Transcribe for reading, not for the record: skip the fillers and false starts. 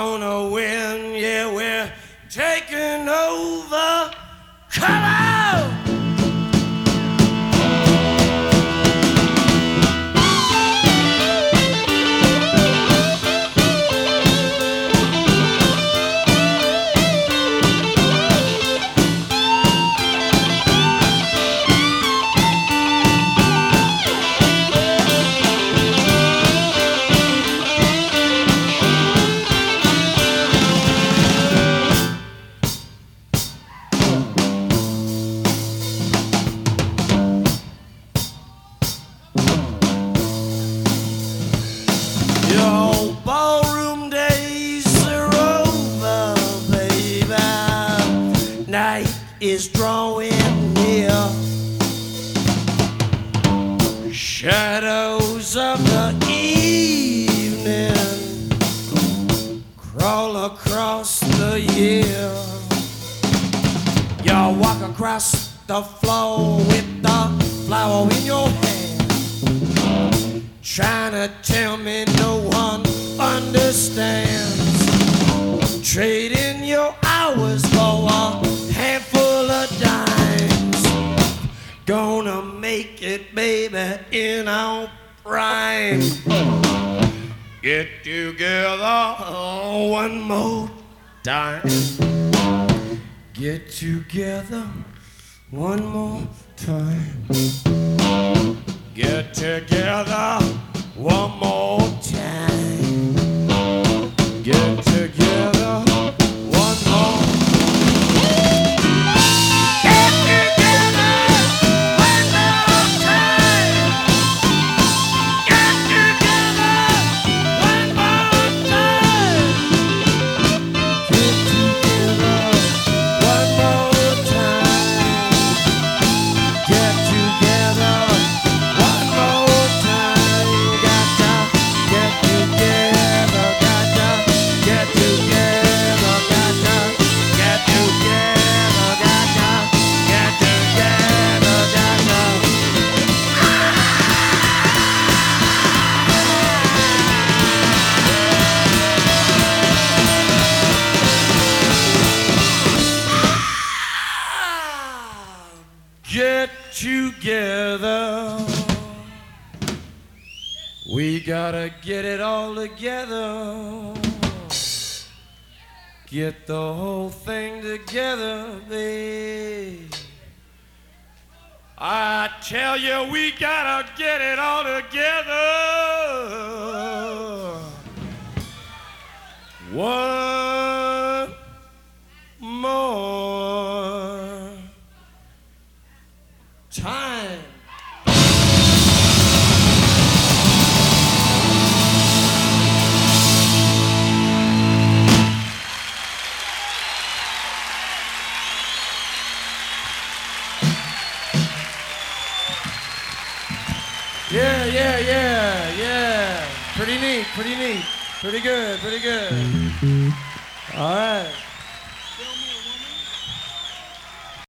gonna win, yeah, we're taking over. Come on! Your ballroom days are over, baby. Night is drawing near. Shadows of the evening crawl across the year. You walk across the floor with the flower in your hand, trying to tell me no one understands. Trading your hours for a handful of dimes. Gonna make it, baby, in our prime. Get together one more time. Get together one more time. Get together one more time. Get together one more. Get together one more time. Get together one more time. Get together one more time. Get together one more time. Gotta get together. Gotta get together. Gotta get together. Gotta get together. Gotta. Get together. We gotta get it all together. Get the whole thing together, babe. I tell you, we gotta get it all together. One more time. Yeah. Pretty neat. Pretty good. All right.